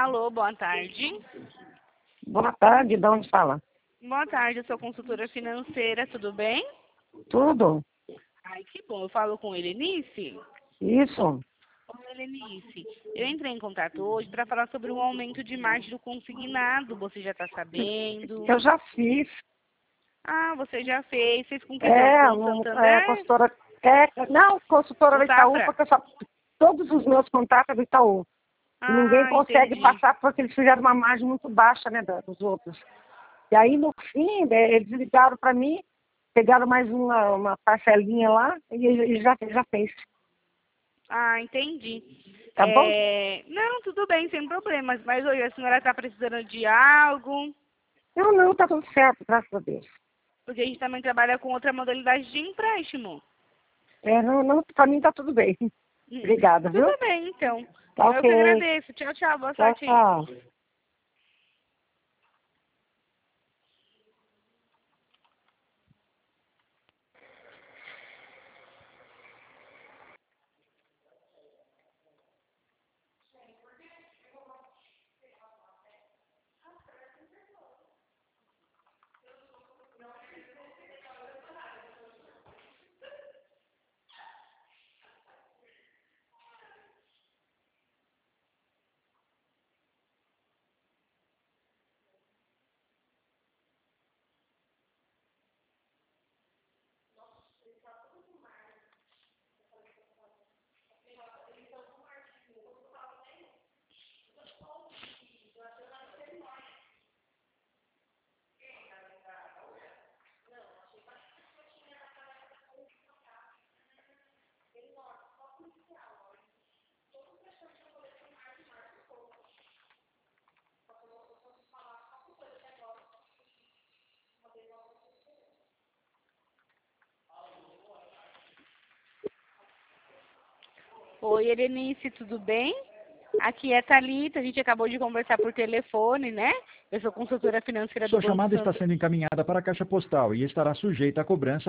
Alô, boa tarde. Boa tarde, de onde fala? Boa tarde, eu sou consultora financeira, tudo bem? Tudo? Ai, que bom, eu falo com Helenice. Isso? Oi, Helenice, eu entrei em contato hoje para falar sobre o aumento de margem do consignado, você já está sabendo? Eu já fiz. Ah, você já fez com que banco? Com o Santander? Consultora. Não, consultora O do Itaú, Safra? porque todos os meus contatos é do Itaú. E ninguém Ah, consegue entendi. passar porque eles fizeram uma margem muito baixa, né, dos outros. E aí, no fim, eles ligaram para mim, pegaram mais uma parcelinha lá e já fez. Ah, entendi. Tá bom? Não, tudo bem, sem problemas. Mas hoje a senhora está precisando de algo? Não, tá tudo certo, graças a Deus. Porque a gente também trabalha com outra modalidade de empréstimo. Não, para mim tá tudo bem. Obrigada, viu? Tudo bem, então. Tá Eu que ok. agradeço. Tchau, tchau. Boa Tchau, sorte aí. tchau. Oi, Erenice, tudo bem? Aqui é Thalita, a gente acabou de conversar por telefone, né? Eu sou consultora financeira do Sua Banco chamada está Santander. sendo encaminhada para a caixa postal e estará sujeita à cobrança